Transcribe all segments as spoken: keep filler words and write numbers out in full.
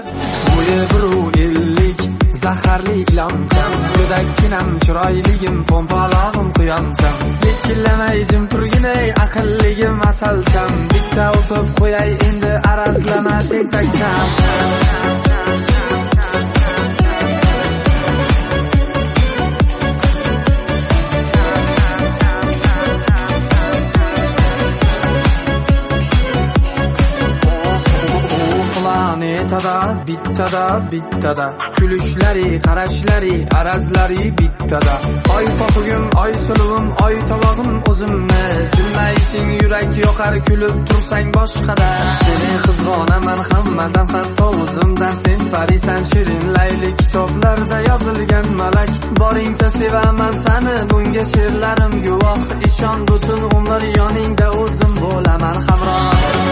Bo'yi bir ellik zaharli iloncham, go'dakkinam chiroyligim, pompalog'im quyoncham. Likillamay jim turgina aqlligim asalcham, bitta o'pib qo'yay endi arazlama tentakcham. Planetada bittada bittada, kulishlari qarashlari arazlari bittada. Oy popugim oy suluvim oy tovog'im o'zimni, jilmayishing yurak yoqar kulib tursang boshqada. Seni qizg'onaman hammadan, hatto o'zimdan. Sen farisan shirin layli kitoblarda yozilgan malak. Boringcha sevaman seni, bunga she'rlarim guvoh. Ishon butun umr yoningda o'zim bo'laman hamroh.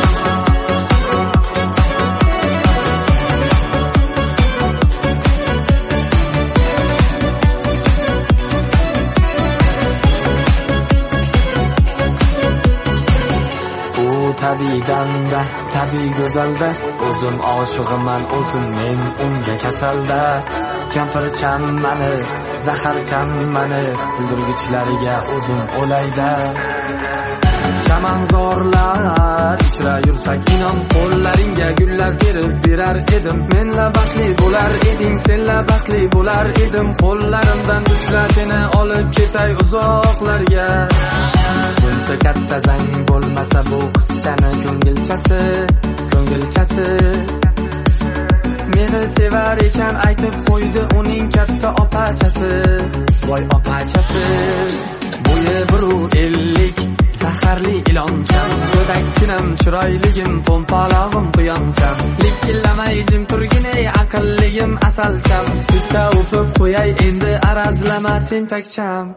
Tabiiganda, tabiiy go'zalda, o'zim oshiqman, o'zim men unga kasalda. Kampircham mani, zaharcham mani, kuldirgichlariga o'zim o'layda. Chamanzorlar ichra yursak inom, qo'llaringga gullar terib berar edim. Menla baxtli bo'lar eding, senla baxtli bo'lar edim. Qo'llarimdan tushla seni olib ketay uzoqlarga. Buncha katta zang bo'lmasa bu qizchani ko'ngilchasi, ko'ngilchasi. Meni sevar ekan aytib qo'ydi uning katta opachasi, voy opachasi. Bo'yi bir ellik zaharli iloncham, go'dakkinam chiroyligim, pompalog'im quyoncham. Likillamay jim turgina aqlligim asalcham, bitta o'pib qo'yay endi arazlama tentakcham.